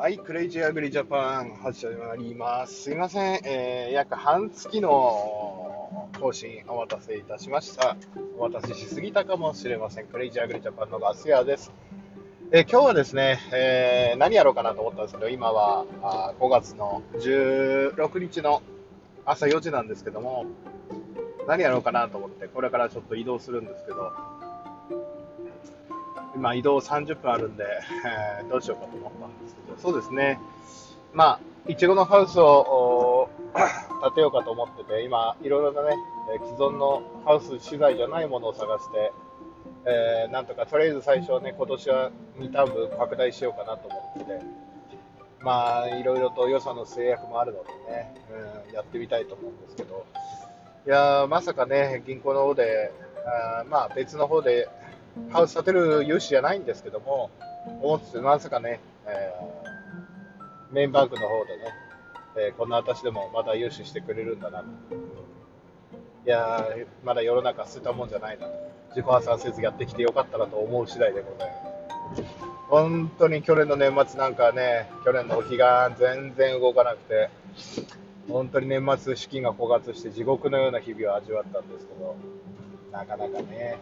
はい、クレイジーアグリジャパン始まります。すいません、約半月の更新お待たせいたしました。お待たせしすぎたかもしれません。クレイジーアグリジャパンのガス屋です。今日はですね、何やろうかなと思ったんですけど、今は5月の16日の朝4時なんですけども、何やろうかなと思って、これからちょっと移動するんですけど、今移動30分あるんで、どうしようかと思ったんですけど、そうですね。まあ、いちごのハウスを建てようかと思ってて、今、いろいろなね、既存のハウス資材じゃないものを探して、なんとかとりあえず最初はね、今年は2ターン部拡大しようかなと思ってて、まあ、いろいろと予算の制約もあるのでね、やってみたいと思うんですけど、いやー、まさかね、銀行の方で、まあ別の方でハウス建てる融資じゃないんですけども、思ってて、まさかね、メインバンクの方でね、こんな私でもまだ融資してくれるんだなと。いやー、まだ世の中捨てたもんじゃないなと。自己破産せずやってきてよかったなと思う次第でございます。本当に去年の年末なんかね、去年のお彼岸全然動かなくて、本当に年末資金が枯渇して地獄のような日々を味わったんですけど、なかなかね、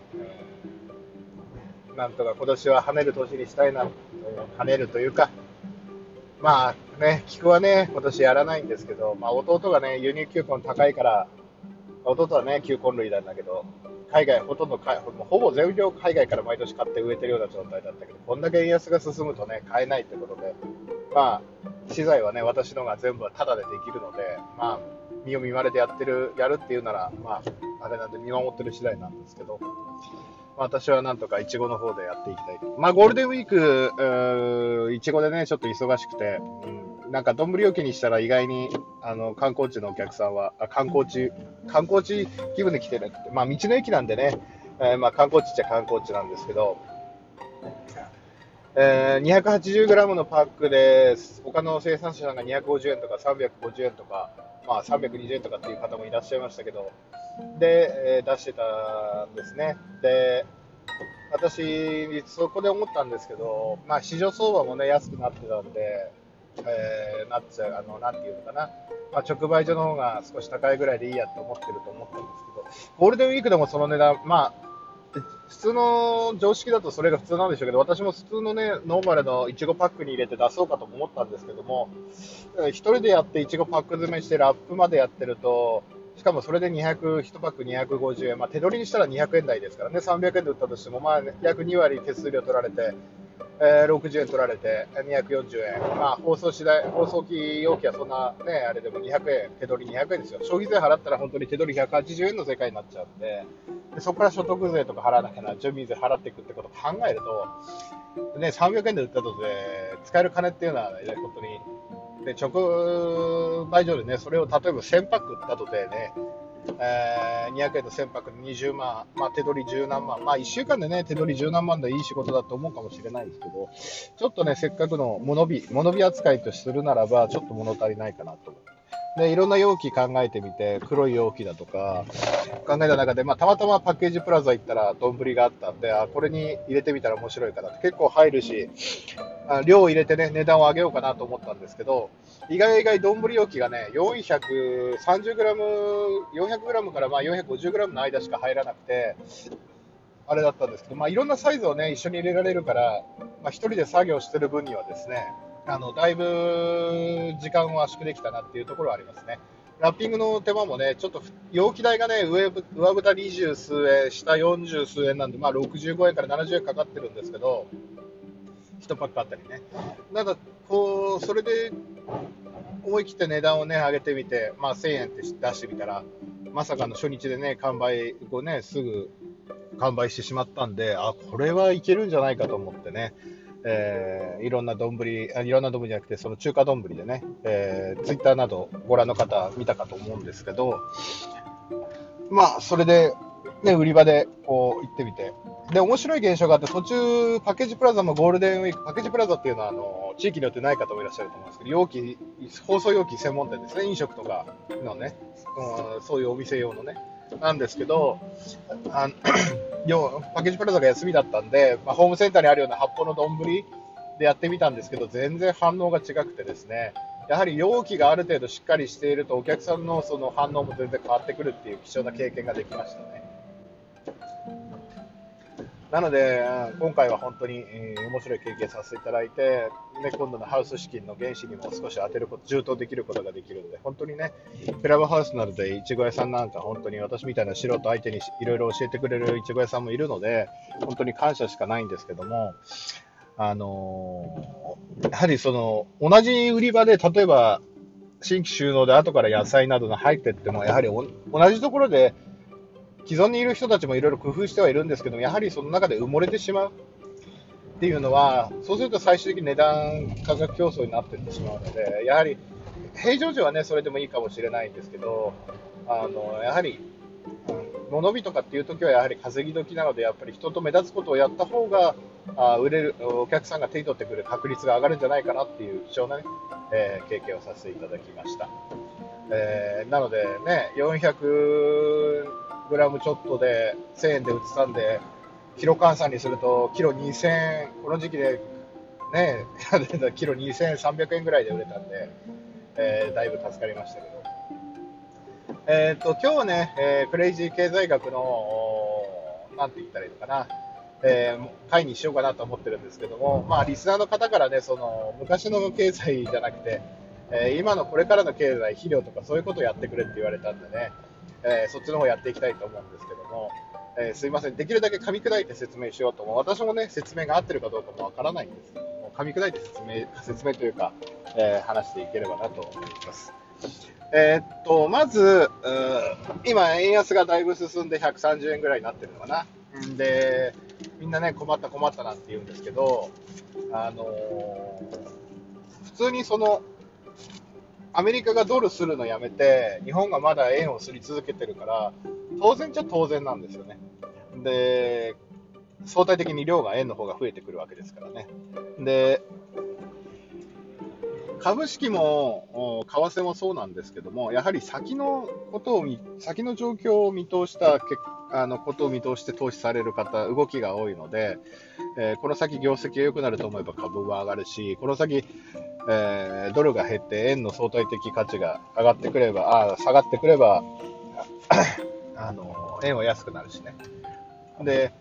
なんとか今年は跳ねる年にしたいな、跳ねるというか、まあね、菊はね、今年やらないんですけど、まあ弟がね、輸入球根高いから、弟はね、球根類なんだけど、海外、ほとんどほぼ全量海外から毎年買って植えてるような状態だったけど、こんだけ円安が進むとね、買えないということで、まあ、資材はね、私のが全部はタダでできるので、まあ、見よ見まれでやるっていうなら、まあ、あれなんで見守ってる次第なんですけど、私はなんとかイチゴの方でやっていきたい。まあ、ゴールデンウィーク、イチゴでね、ちょっと忙しくて、なんか、丼料金にしたら意外に、観光地のお客さんは、観光地気分で来てるって、まあ、道の駅なんでね、まあ、観光地っちゃ観光地なんですけど、280g のパックで、他の生産者さんが250円とか350円とか、まあ、320円とかっていう方もいらっしゃいましたけど、で、出してたんですね。で、私、そこで思ったんですけど、まあ、市場相場もね、安くなってたんで、なっちゃう、なんていうのかな、まあ、直売所の方が少し高いぐらいでいいやと思ってると思ったんですけど、ゴールデンウィークでもその値段、まあ、普通の常識だとそれが普通なんでしょうけど、私も普通のね、ノーマルのいちごパックに入れて出そうかと思ったんですけども、一人でやっていちごパック詰めしてラップまでやってると、しかもそれで200、1パック250円、まあ、手取りにしたら200円台ですからね、300円で売ったとしても、まあ、約2割手数料取られて、60円取られて240円、まあ、包装機容器はそんな、ね、あれでも200円、手取り200円ですよ、消費税払ったら本当に手取り180円の世界になっちゃうんで、そこから所得税とか払わなきゃな、住民税払っていくってことを考えると、ね、300円で売ったとで使える金っていうのは、ね、本当にで直売所でね、それを例えば1000パック売ったとでね、200円の1000パックで20万、まあ、手取り10何万、まあ、1週間でね、手取り10何万でいい仕事だと思うかもしれないですけど、ちょっとね、せっかくの物火扱いとするならば、ちょっと物足りないかなと思って。で、いろんな容器考えてみて、黒い容器だとか、考えた中で、まあ、たまたまパッケージプラザ行ったら、丼があったんで、これに入れてみたら面白いかなって、結構入るし、量を入れてね、値段を上げようかなと思ったんですけど、意外丼容器がね、400g からまあ 450g の間しか入らなくて、あれだったんですけど、まあ、いろんなサイズをね、一緒に入れられるから、まあ、一人で作業してる分にはですね、だいぶ時間を圧縮できたなっていうところはありますね。ラッピングの手間もね、ちょっと容器代がね、上蓋20数円、下40数円なんで、まあ、65円から70円かかってるんですけど、1パックあたりね。なんかこう、それで思い切って値段をね、上げてみて、まあ、1000円って出してみたら、まさかの初日でね、完売後ね、すぐ完売してしまったんで、これはいけるんじゃないかと思ってね、いろんな丼、いろんな丼じゃなくて、その中華丼でね、ツイッターなどご覧の方見たかと思うんですけど、まあ、それで、ね、売り場でこう行ってみて、で、面白い現象があって、途中、パッケージプラザもゴールデンウィーク、パッケージプラザっていうのは、地域によってない方もいらっしゃると思うんですけど、包装容器専門店ですね、飲食とかのね、そういうお店用のね、なんですけど、パッケージプラザが休みだったんで、まあ、ホームセンターにあるような発泡の丼でやってみたんですけど、全然反応が違くてですね、やはり容器がある程度しっかりしていると、お客さんのその反応も全然変わってくるっていう貴重な経験ができましたね。なので、今回は本当に、面白い経験させていただいて、ね、今度のハウス資金の原資にも少し当てること、充当できることができるので、本当にね、クラブハウスなどでいちご屋さんなんか、本当に私みたいな素人相手にいろいろ教えてくれるいちご屋さんもいるので、本当に感謝しかないんですけども、やはりその同じ売り場で、例えば新規収納で後から野菜などが入っていっても、やはり同じところで既存にいる人たちもいろいろ工夫してはいるんですけども、やはりその中で埋もれてしまうっていうのは、そうすると最終的に値段価格競争になっていってしまうので、やはり平常時はねそれでもいいかもしれないんですけど、やはり物日とかっていう時はやはり稼ぎ時なので、やっぱり人と目立つことをやった方が売れる、お客さんが手に取ってくる確率が上がるんじゃないかなっていう貴重な、ね経験をさせていただきました。なのでね、400グラムちょっとで1000円で売ってたんで、キロ換算にするとキロ2000円、この時期でねキロ2300円ぐらいで売れたんで、だいぶ助かりましたけど、今日はね、クレイジー経済学のなんて言ったらいいのかな、会にしようかなと思ってるんですけども、まあ、リスナーの方からね、その昔の経済じゃなくて、今のこれからの経済、肥料とかそういうことをやってくれって言われたんでね、そっちの方やっていきたいと思うんですけども、すいません、できるだけ噛み砕いて説明しようと思う。私もね、説明が合ってるかどうかもわからないんですけども、噛み砕いて説明というか、話していければなと思います。まず、今、円安がだいぶ進んで130円ぐらいになってるのかな。で、みんなね、困った困ったなんて言うんですけど、普通にその、アメリカがドルするのやめて、日本がまだ円をすり続けてるから、当然っちゃ当然なんですよね。で、相対的に量が円の方が増えてくるわけですからね。で、株式も為替もそうなんですけども、やはり先の状況を見通したことを見通して投資される方、動きが多いので、この先業績が良くなると思えば株は上がるし、この先、ドルが減って円の相対的価値が下がってくれば円は安くなるしね。で、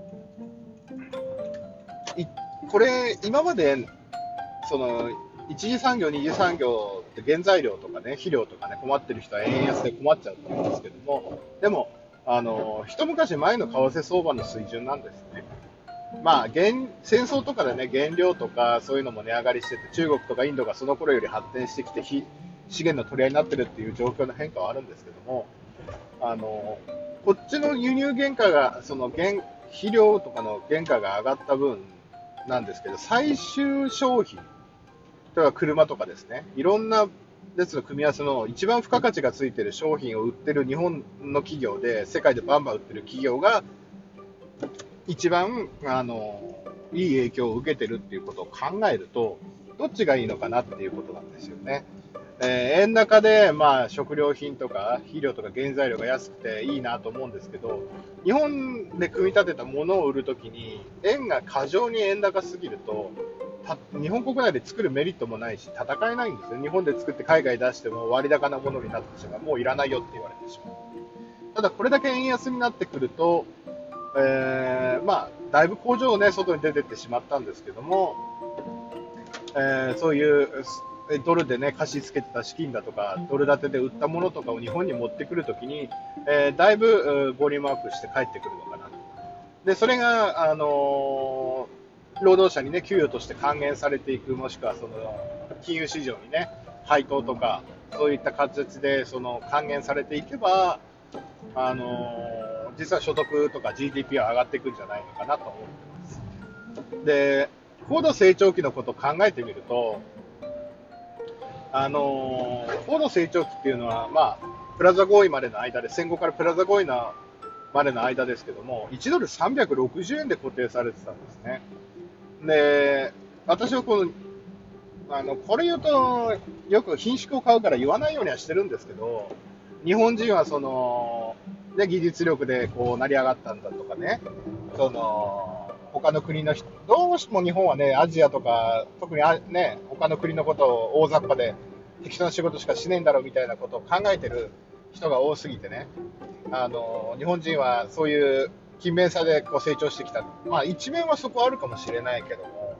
これ今までその一次産業、二次産業って原材料とかね、肥料とかね、困ってる人は円安で困っちゃうと思うんですけども、でも、一昔前の為替相場の水準なんですね。まあ、戦争とかでね、原料とかそういうのも値上がりしてて、中国とかインドがその頃より発展してきて、資源の取り合いになってるっていう状況の変化はあるんですけども、こっちの輸入原価が、肥料とかの原価が上がった分なんですけど、最終消費、例えば車とかですね、いろんなやつの組み合わせの一番付加価値がついている商品を売ってる日本の企業で、世界でバンバン売ってる企業が一番いい影響を受けてるっていうことを考えると、どっちがいいのかなっていうことなんですよね。円高で、まあ、食料品とか肥料とか原材料が安くていいなと思うんですけど、日本で組み立てたものを売るときに円が過剰に円高すぎると、日本国内で作るメリットもないし戦えないんですよ。日本で作って海外出しても割高なものになってしまう。もういらないよって言われてしまう。ただこれだけ円安になってくると、まあ、だいぶ工場をね、外に出てってしまったんですけども、そういうドルでね、貸し付けてた資金だとか、ドル建てで売ったものとかを日本に持ってくるときに、だいぶボリュームアップして帰ってくるのかなと。で、それが、労働者にね、給与として還元されていく、もしくはその金融市場にね、配当とか、そういった形でその還元されていけば、実は所得とか GDP は上がっていくんじゃないのかなと思ってます。で、高度成長期のことを考えてみると、高度成長期っていうのは、まあ、プラザ合意までの間で、戦後からプラザ合意までの間ですけども、1ドル360円で固定されてたんですね。で、私はこれ言うと、よく品種を買うから言わないようにはしてるんですけど、日本人はその、技術力でこう成り上がったんだとかね、他他の国の人、どうしても日本はね、アジアとか、特にね、他の国のことを大雑把で適当な仕事しかしねえんだろうみたいなことを考えてる人が多すぎてね、日本人はそういう勤勉さでこう成長してきた。まあ一面はそこあるかもしれないけども、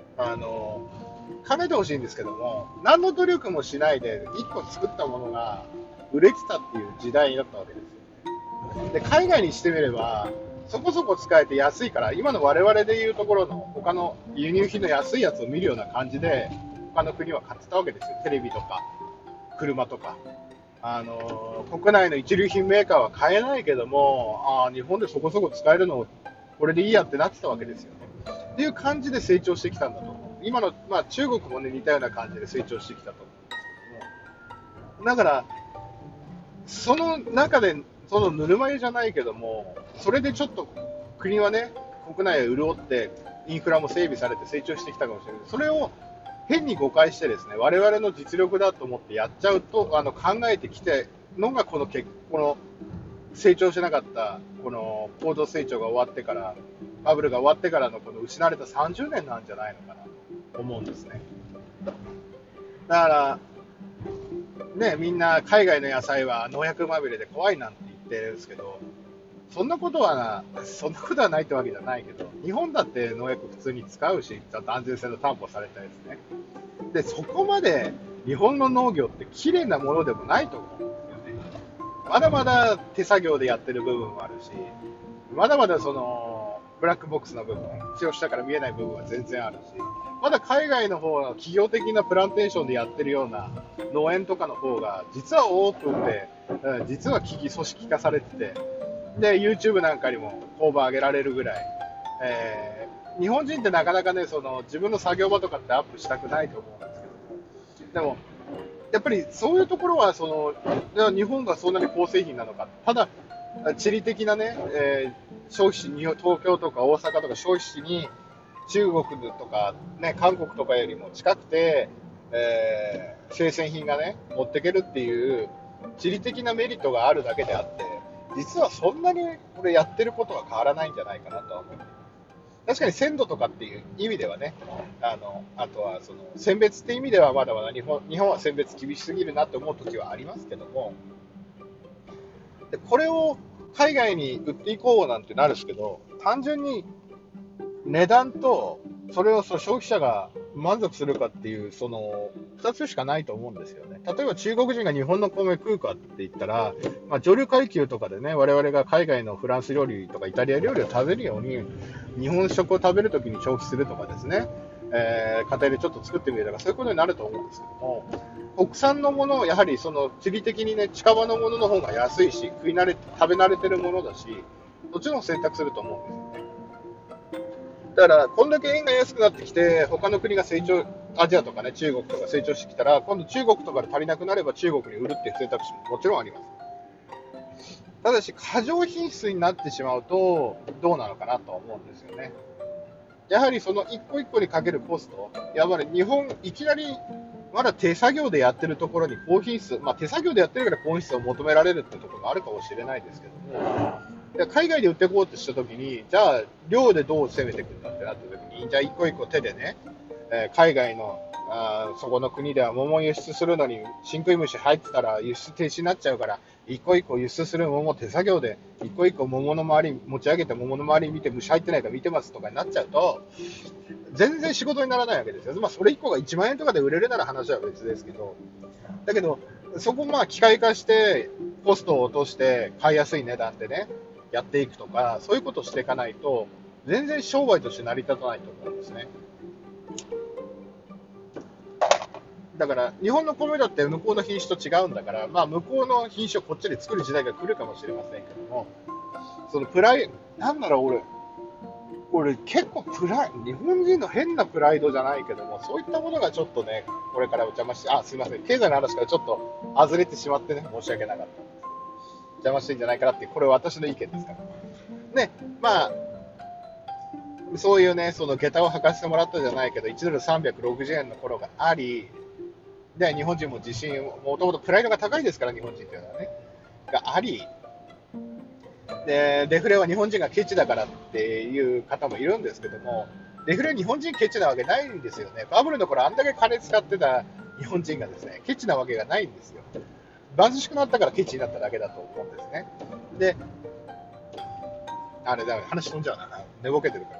考えてほしいんですけども、何の努力もしないで1個作ったものが売れてたっていう時代だったわけですよね。で、海外にしてみれば、そこそこ使えて安いから、今の我々でいうところの他の輸入品の安いやつを見るような感じで、他の国は買ってたわけですよ。テレビとか、車とか。国内の一流品メーカーは買えないけども、日本でそこそこ使えるのこれでいいやってなってたわけですよね。っていう感じで成長してきたんだと思う。今の、まあ、中国も、ね、似たような感じで成長してきたと思うんですけども、だからその中でそのぬるま湯じゃないけども、それでちょっと国はね、国内を潤ってインフラも整備されて成長してきたかもしれない。それを変に誤解してですね、我々の実力だと思ってやっちゃうと、考えてきてのがこの成長しなかったこの高度成長が終わってから、バブルが終わってからのこの失われた30年なんじゃないのかなと思うんですね。だからね、みんな海外の野菜は農薬まみれで怖いなんて言ってるんですけど、そんなことはないってわけじゃないけど、日本だって農薬普通に使うし、ちゃんと安全性の担保されたやつね。で、そこまで日本の農業って綺麗なものでもないと思うんですよね。まだまだ手作業でやってる部分もあるし、まだまだそのブラックボックスの部分、血を下から見えない部分は全然あるし、まだ海外の方の企業的なプランテーションでやってるような農園とかの方が実は多くて、実は組織化されてて、で YouTube なんかにも工場上げられるぐらい、日本人ってなかなかね、その自分の作業場とかってアップしたくないと思うんですけども、でもやっぱりそういうところは日本がそんなに好製品なのか、ただ地理的なね、消費地に東京とか大阪とか消費地に中国とか、ね、韓国とかよりも近くて、生鮮品がね持っていけるっていう地理的なメリットがあるだけであって、実はそんなにこれやってることは変わらないんじゃないかなとは思う。確かに鮮度とかっていう意味ではね、あとはその選別っていう意味ではまだまだ日本は選別厳しすぎるなと思う時はありますけども、でこれを海外に売っていこうなんてなるんですけど、単純に値段とそれを消費者が満足するかっていうその2つしかないと思うんですよね。例えば中国人が日本の米食うかって言ったら、上流階級とかでね、我々が海外のフランス料理とかイタリア料理を食べるように日本食を食べるときに消費するとかですね、家庭でちょっと作ってみるとかそういうことになると思うんですけども、国産のものをやはりその地理的にね、近場のものの方が安いし食べ慣れてるものだし、どっちの選択すると思うんですよね。だからこんだけ円が安くなってきて他の国が成長、アジアとかね、中国とか成長してきたら、今度中国とかで足りなくなれば中国に売るっていう選択肢ももちろんあります。ただし過剰品質になってしまうとどうなのかなと思うんですよね。やはりその一個一個にかけるコスト、やっぱり日本いきなりまだ手作業でやってるところに高品質、手作業でやってるから高品質を求められるっていうところがあるかもしれないですけども、海外で売っていこうとしたときに、じゃあ量でどう攻めていくんだってなったときに、じゃあ一個一個手でね、海外のそこの国では桃を輸出するのに真空虫入ってたら輸出停止になっちゃうから、一個一個輸出する桃を手作業で一個一個桃の周り持ち上げて、桃の周り見て虫入ってないか見てますとかになっちゃうと全然仕事にならないわけですよ。それ1個が1万円とかで売れるなら話は別ですけど、だけどそこを機械化してコストを落として買いやすい値段でねやっていくとか、そういうことをしていかないと全然商売として成り立たないと思うんですね。だから日本の米だって向こうの品種と違うんだから、向こうの品種をこっちで作る時代が来るかもしれませんけども、そのなんだろう、俺結構日本人の変なプライドじゃないけども、そういったものがちょっとね、これからお邪魔して、すいません、経済の話からちょっと外れてしまってね、申し訳なかった。邪魔してんじゃないかなっていう、これは私の意見ですから。ね、そういうね、その下駄を履かせてもらったじゃないけど、1ドル360円の頃があり、で、日本人も自信、もともとプライドが高いですから、日本人っていうのはね、があり、 で、デフレは日本人がケチだからっていう方もいるんですけども、デフレ日本人ケチなわけないんですよね。バブルの頃あんだけ金使ってた日本人がですね、ケチなわけがないんですよ。貧しくなったからケチになっただけだと思うんですね。で、あれだ、話飛んじゃうな。寝ぼけてるから。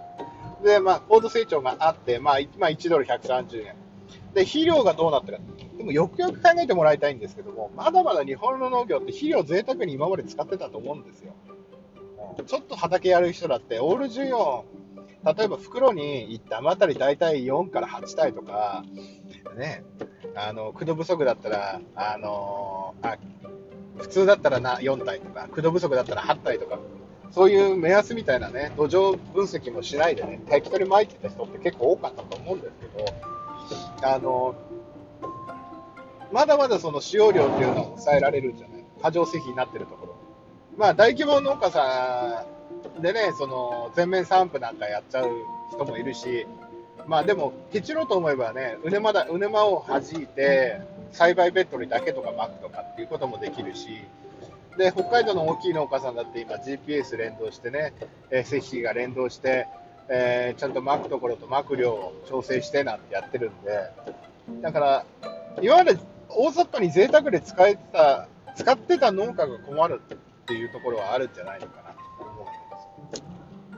で、高度成長があって、1ドル130円。で、肥料がどうなったか。でもよくよく考えてもらいたいんですけども、まだまだ日本の農業って肥料贅沢に今まで使ってたと思うんですよ。ちょっと畑やる人だって、オール14、例えば袋に1玉あたり大体4から8体とか、ね、駆動不足だったら、普通だったら4体とか、駆動不足だったら8体とか、そういう目安みたいなね、土壌分析もしないでね、適当に撒いてた人って結構多かったと思うんですけど、まだまだその使用量っていうのは抑えられるんじゃない、過剰施肥になってるところ。大規模農家さんでね、その全面散布なんかやっちゃう人もいるし、でも、ケチろうと思えばね、うねまを弾いて、栽培ベッドにだけとか巻くとかっていうこともできるし、で、北海道の大きい農家さんだって今 GPS 連動してね、施肥が連動して、ちゃんと巻くところと巻く量を調整してなんてやってるんで、だから、今まで大雑把に贅沢で使ってた農家が困るっていうところはあるんじゃないのかなと思うんです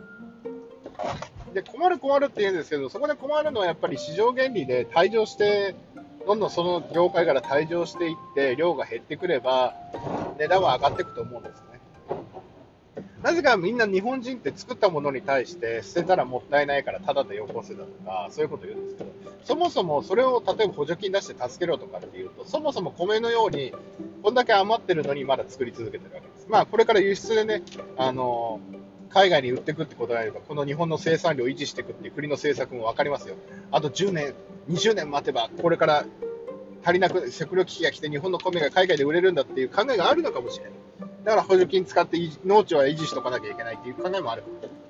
で、困るって言うんですけど、そこで困るのはやっぱり市場原理で退場して、どんどんその業界から退場していって、量が減ってくれば、値段は上がっていくと思うんですね。なぜかみんな日本人って作ったものに対して捨てたらもったいないからタダでよこせだとか、そういうこと言うんですけど、そもそもそれを例えば補助金出して助けろとかっていうと、そもそも米のようにこんだけ余ってるのにまだ作り続けてるわけです。これから輸出でね、海外に売っていくってことであれば、この日本の生産量を維持していくっていう国の政策も分かりますよ。あと10年、20年待てば、これから足りなく、食糧危機が来て日本の米が海外で売れるんだっていう考えがあるのかもしれない。だから補助金使って農地は維持しとかなきゃいけないっていう考えもある。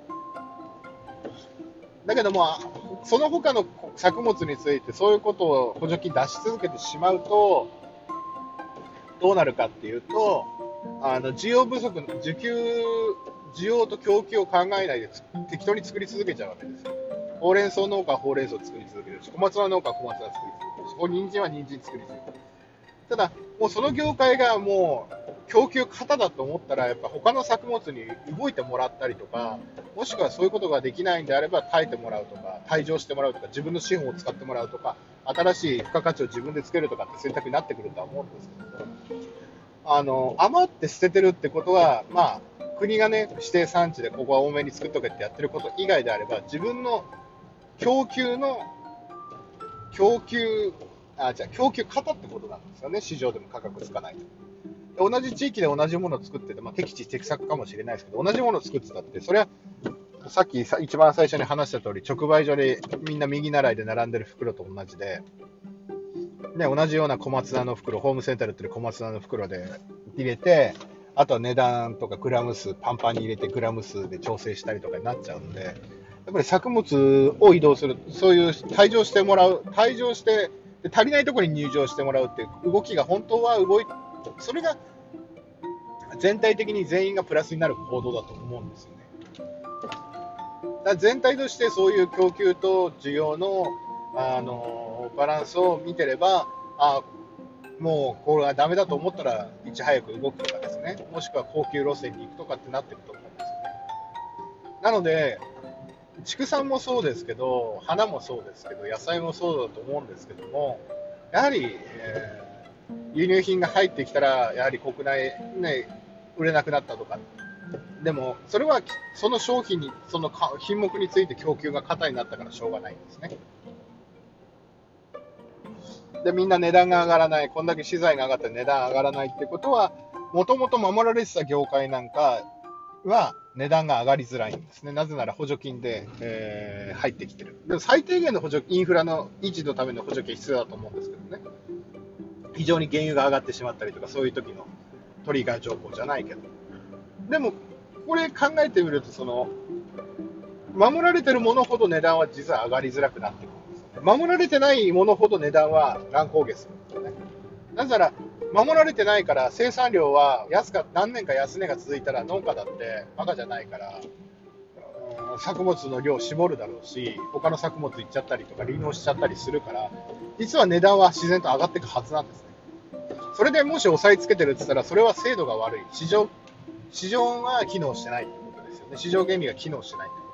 だけども、その他の作物についてそういうことを補助金出し続けてしまうと、どうなるかっていうと、需要不足、需要と供給を考えないで適当に作り続けちゃうわけですよ。ほうれん草農家はほうれん草を作り続けるし、小松菜農家は小松菜を作り続けるし、人参は人参作り続ける。ただ、もうその業界がもう供給過多だと思ったら、やっぱ他の作物に動いてもらったりとか、もしくはそういうことができないんであれば、耐えてもらうとか、退場してもらうとか、自分の資本を使ってもらうとか、新しい付加価値を自分でつけるとかって選択になってくるとは思うんですけど、余って捨ててるってことは、国がね、指定産地でここは多めに作っとけってやってること以外であれば、自分の供給方ってことなんですよね、市場でも価格つかないと。同じ地域で同じものを作ってて、適地適作かもしれないですけど、同じものを作ってたって、それはさっき一番最初に話した通り、直売所でみんな右習いで並んでる袋と同じで、同じような小松菜の袋、ホームセンターで売ってる小松菜の袋で入れて、あとは値段とかグラム数、パンパンに入れてグラム数で調整したりとかになっちゃうんで、やっぱり作物を移動する、そういう退場してもらう、退場して足りないところに入場してもらうっていう動きが本当はそれが全体的に全員がプラスになる行動だと思うんですよね。だから全体としてそういう供給と需要の、バランスを見てれば、もうこれはダメだと思ったらいち早く動くとかですね、もしくは高級路線に行くとかってなってると思うんですよね。なので畜産もそうですけど、花もそうですけど、野菜もそうだと思うんですけども、やはり、輸入品が入ってきたら、やはり国内、ね、売れなくなったとか、でも、それはその商品に、その品目について供給が過多になったからしょうがないんですね。で、みんな値段が上がらない、こんだけ資材が上がって値段上がらないってことは、もともと守られてた業界なんかは値段が上がりづらいんですね。なぜなら補助金で、入ってきてる。でも最低限のインフラの維持のための補助金必要だと思うんですけどね。非常に原油が上がってしまったりとか、そういう時のトリガー条項じゃないけど。でも、これ考えてみると、守られてるものほど値段は実は上がりづらくなってくるんですよね。守られてないものほど値段は乱高下するんですよね。なぜなら、 守られてないから生産量は何年か安値が続いたら農家だってバカじゃないから、作物の量を絞るだろうし、他の作物いっちゃったりとか離農しちゃったりするから、実は値段は自然と上がっていくはずなんですね。それでもし押さえつけてるって言ったら、それは精度が悪い。市場が機能してないってことですよね。市場原理が機能してないって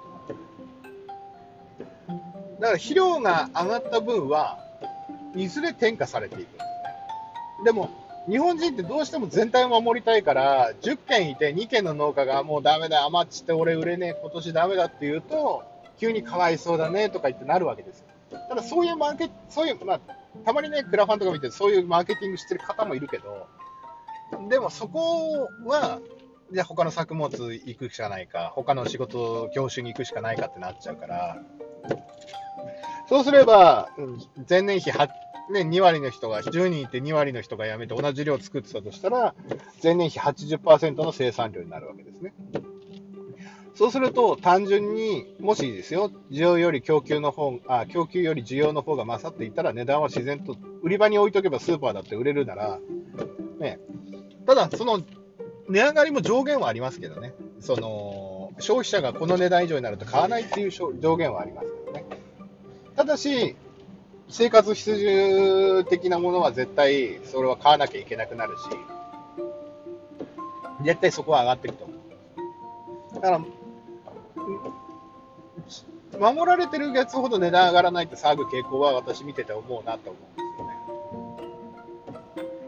ことだから肥料が上がった分はいずれ転嫁されていく。でも日本人ってどうしても全体を守りたいから、10軒いて2軒の農家がもうダメだ、余っちって俺売れねえ、今年ダメだって言うと、急にかわいそうだねとか言ってなるわけですよ。ただそういうまあ、たまにね、クラファンとか見てそういうマーケティングしてる方もいるけど、でもそこは、じゃあ他の作物行くしかないか、他の仕事、業種に行くしかないかってなっちゃうから、そうすれば、前年比2割の人が、10人いて2割の人が辞めて同じ量作ってたとしたら、前年比 80% の生産量になるわけですね。そうすると、単純に、もしですよ、供給より需要の方が勝っていたら、値段は自然と、売り場に置いとけばスーパーだって売れるなら、ね、ただ、その、値上がりも上限はありますけどね、消費者がこの値段以上になると買わないっていう上限はありますけどね。ただし、生活必需的なものは絶対それは買わなきゃいけなくなるし、絶対そこは上がっていくと思う。だから、守られてるやつほど値段上がらないって騒ぐ傾向は私見てて思うなと思うんですよね。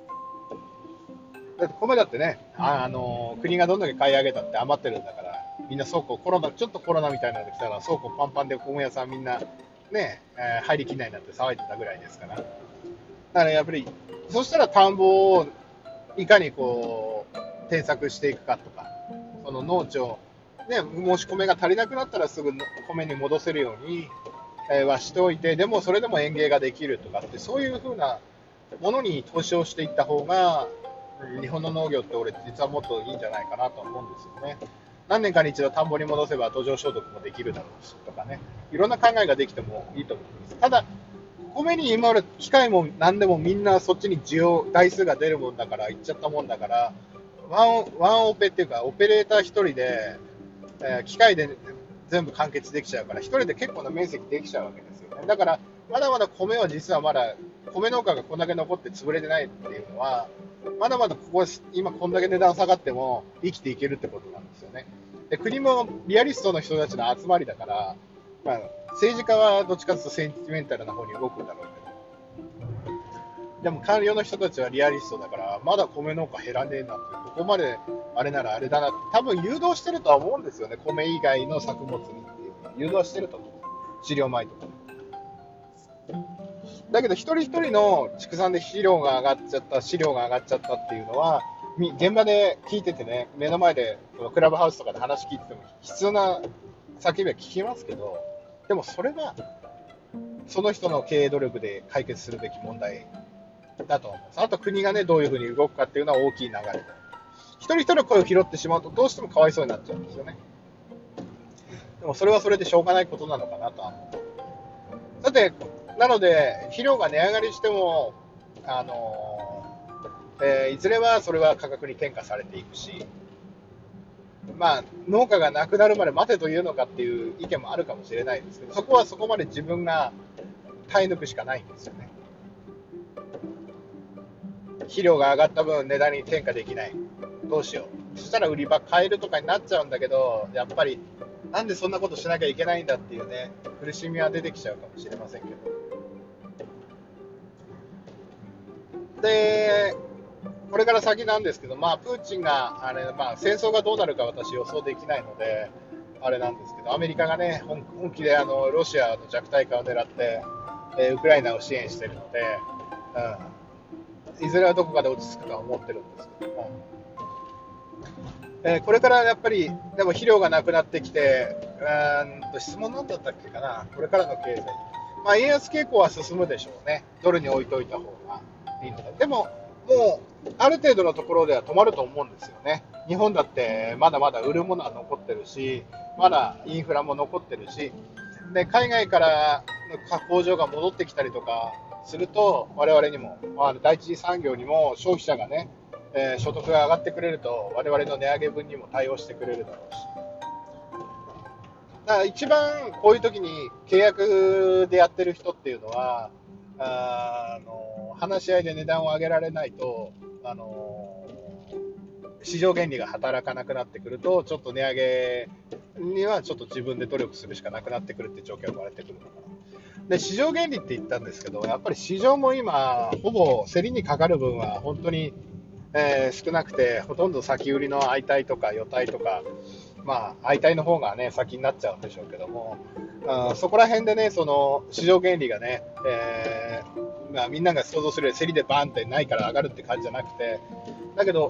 だって米だってね、国がどんだけ買い上げたって余ってるんだから、みんなちょっとコロナみたいなのが来たら倉庫パンパンで米屋さんみんなね、入りきんないなって騒いでたぐらいですから。だからやっぱり、そしたら田んぼをいかに添削していくかとか、その農地を、ね、もし米が足りなくなったらすぐ米に戻せるように、はしておいて、でもそれでも園芸ができるとかって、そういう風なものに投資をしていった方が、日本の農業って俺実はもっといいんじゃないかなと思うんですよね。何年かに一度田んぼに戻せば土壌消毒もできるだろうしとかね、いろんな考えができてもいいと思うんです。ただ、米に今まで機械も何でもみんなそっちに台数が出るもんだから、行っちゃったもんだから、ワンオペっていうか、オペレーター一人で、機械で全部完結できちゃうから、一人で結構な面積できちゃうわけですよね。だから、まだまだ米は実はまだ、米農家がこんだけ残って潰れてないっていうのは、まだまだ今こんだけ値段下がっても生きていけるってことなんですよね。で、国もリアリストの人たちの集まりだから、政治家はどっちかというとセンチメンタルな方に動くんだろうけど、でも官僚の人たちはリアリストだから、まだ米農家減らねえなって、ここまであれならあれだなって、多分誘導してるとは思うんですよね、米以外の作物にっていうのは誘導してると思う、飼料米とか。だけど一人一人の畜産で飼料が上がっちゃったっていうのは、現場で聞いててね、目の前でクラブハウスとかで話聞いてても必要な叫びは聞きますけど、でもそれはその人の経営努力で解決するべき問題だと思います。あと国がね、どういうふうに動くかっていうのは大きい流れで、一人一人の声を拾ってしまうとどうしてもかわいそうになっちゃうんですよね。でもそれはそれでしょうがないことなのかなとは思う。さて、なので肥料が値上がりしても、いずれはそれは価格に転嫁されていくし、農家がなくなるまで待てというのかっていう意見もあるかもしれないですけど、そこはそこまで自分が耐え抜くしかないんですよね。肥料が上がった分値段に転嫁できない、どうしよう、そしたら売り場変えるとかになっちゃうんだけど、やっぱりなんでそんなことしなきゃいけないんだっていうね、苦しみは出てきちゃうかもしれませんけど。で、これから先なんですけど、プーチンが戦争がどうなるか私予想できないのであれなんですけど、アメリカがね、本気でロシアの弱体化を狙って、ウクライナを支援しているので、いずれはどこかで落ち着くとは思ってるんですけども、これからやっぱりでも肥料がなくなってきて、質問なんだったっけかな、これからの経済、円安傾向は進むでしょうね。ドルに置いといた方がいいので、でももうある程度のところでは止まると思うんですよね。日本だってまだまだ売るものは残ってるし、まだインフラも残ってるし、で海外からの工場が戻ってきたりとかすると、我々にも、第一次産業にも消費者がね、所得が上がってくれると、我々の値上げ分にも対応してくれるだろうし、だから一番こういう時に契約でやってる人っていうのは、話し合いで値段を上げられないと、市場原理が働かなくなってくると、ちょっと値上げにはちょっと自分で努力するしかなくなってくるっていう状況が生まれてくるのかな。で、市場原理って言ったんですけど、やっぱり市場も今、ほぼ競りにかかる分は本当に、少なくて、ほとんど先売りの相対とか予対とか、まあ、相対の方がね、先になっちゃうんでしょうけども、そこら辺でね、その市場原理がね、まあ、みんなが想像するより競りでバーンってないから上がるって感じじゃなくて、だけど、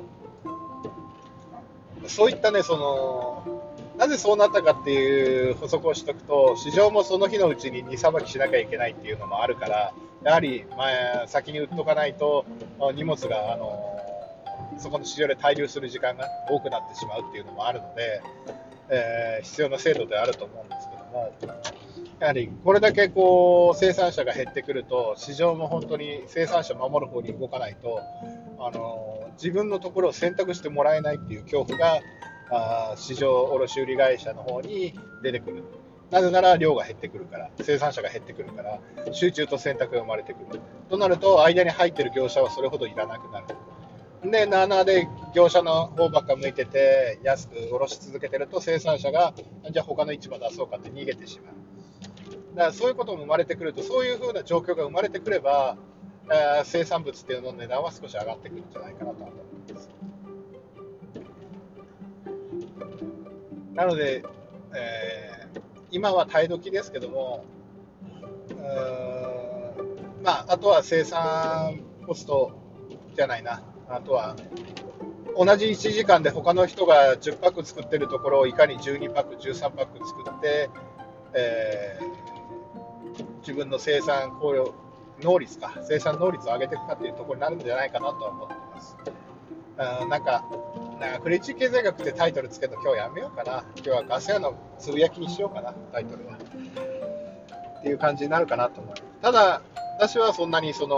そういったね、なぜそうなったかっていう補足をしておくと、市場もその日のうちに荷さばきしなきゃいけないっていうのもあるから、やはり、先に売っとかないと、荷物が、そこの市場で滞留する時間が多くなってしまうっていうのもあるので、必要な制度であると思うんですけども、やはりこれだけこう生産者が減ってくると、市場も本当に生産者を守る方に動かないと、自分のところを選択してもらえないっていう恐怖が、市場卸売会社の方に出てくる。なぜなら量が減ってくるから、生産者が減ってくるから、集中と選択が生まれてくる。となると、間に入ってる業者はそれほどいらなくなる。で、7で業者の方ばっか向いてて、安く卸し続けてると、生産者が、じゃあ他の市場出そうかって逃げてしまう。だからそういうことも生まれてくると、そういうふうな状況が生まれてくれば、生産物っていうのの値段は少し上がってくるんじゃないかなと思います。なので、今は耐え時ですけども、まあ、あとは生産コストじゃないな、あとは同じ1時間で他の人が10パック作ってるところをいかに12パック、13パック作って、自分の生産能率生産能率を上げていくかっていうところになるんじゃないかなとは思っています。なんかクレイジー経済学ってタイトルつけると今日やめようかな。今日はガス屋のつぶやきにしようかな、タイトルは。っていう感じになるかなと思う。ただ、私はそんなに日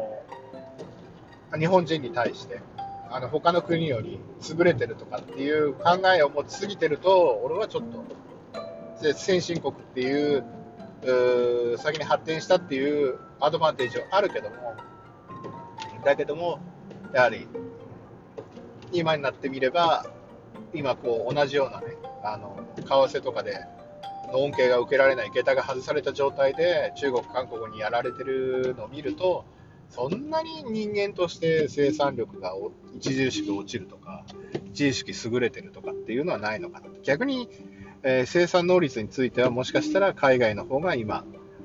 本人に対して、他の国より優れてるとかっていう考えを持ちすぎてると、俺はちょっと、先進国っていう、先に発展したっていうアドバンテージはあるけども、だけども、やはり、今になってみれば、今こう同じようなね、為替とかでの恩恵が受けられない、下駄が外された状態で中国、韓国にやられてるのを見ると、そんなに人間として生産力が著しく落ちるとか、著しく優れてるとかっていうのはないのかなと。逆に、生産能率についてはもしかしたら海外の方が今、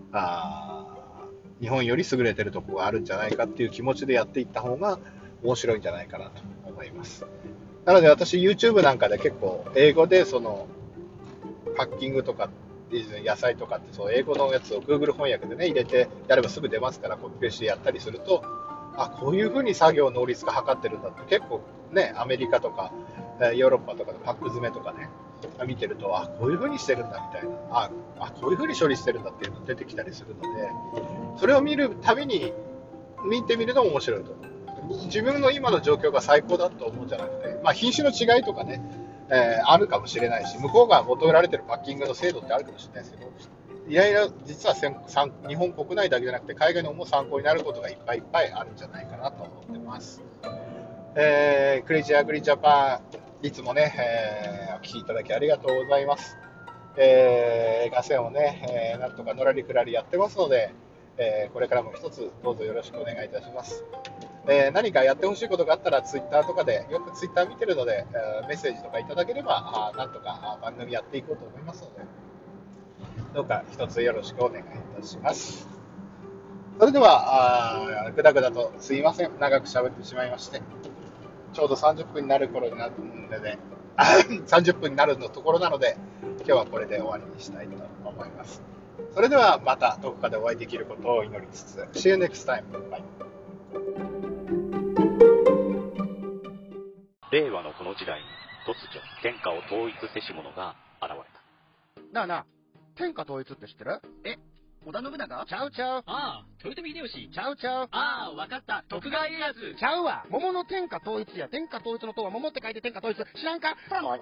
日本より優れてるところがあるんじゃないかっていう気持ちでやっていった方が面白いんじゃないかなと思います。なので私 YouTube なんかで結構英語でパッキングとか野菜とかってそう英語のやつを Google 翻訳でね入れてやればすぐ出ますから、コピペしてやったりすると、こういうふうに作業能率が測ってるんだって結構ね、アメリカとかヨーロッパとかのパック詰めとかね見てると、こういうふうにしてるんだみたいな、こういうふうに処理してるんだっていうのが出てきたりするので、それを見るたびに見てみるのも面白いと思う。自分の今の状況が最高だと思うんじゃなくて、品種の違いとかね、あるかもしれないし、向こうが求められているパッキングの精度ってあるかもしれないですけど、いろいろ実は日本国内だけじゃなくて海外のも参考になることがいっぱいいっぱいあるんじゃないかなと思ってます。クレイジーアグリジャパン、いつもね、お聞きいただきありがとうございます。ガセをね、なんとかのらりくらりやってますので、これからも一つどうぞよろしくお願いいたします。何かやってほしいことがあったらツイッターとかで、よくツイッター見てるので、メッセージとかいただければなんとか番組やっていこうと思いますので、どうか一つよろしくお願いいたします。それではぐだぐだとすいません、長く喋ってしまいまして、ちょうど30分になる頃になるのでね30分になるのところなので、今日はこれで終わりにしたいと思います。それではまたどこかでお会いできることを祈りつつ、See you next time. Bye. 令和のこの時代に突如天下を統一せし者が現れた。 なあなあ、天下統一って知ってる？ 織田信長？ ちゃうちゃう。 ああ、豊臣秀吉。 ちゃうちゃう。 ああ、わかった。徳川家康。 ちゃうわ。桃の天下統一や。天下統一の塔は桃って書いて天下統一。知らんか？ もう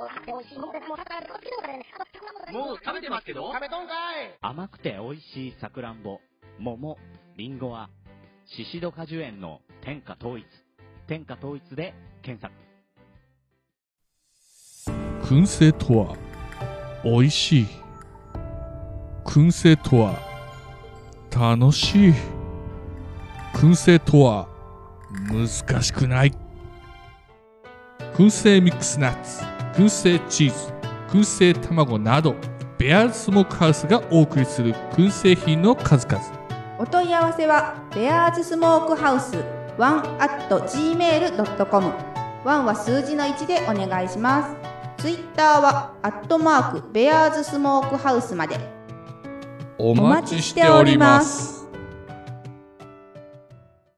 食べてますけど。 食べとんかい。 甘くて美味しいさくらんぼ、桃、りんごはシシド果樹園の天下統一。天下統一で検索。 燻製とは美味しい。燻製とは楽しい。燻製とは難しくない。燻製ミックスナッツ、燻製チーズ、燻製卵など、ベアーズスモークハウスがお送りする燻製品の数々。 お問い合わせはベアーズスモークハウス1@gmail.com。 1は数字の1でお願いします。ツイッターはベアーズスモークハウスまで。 お待ちしております。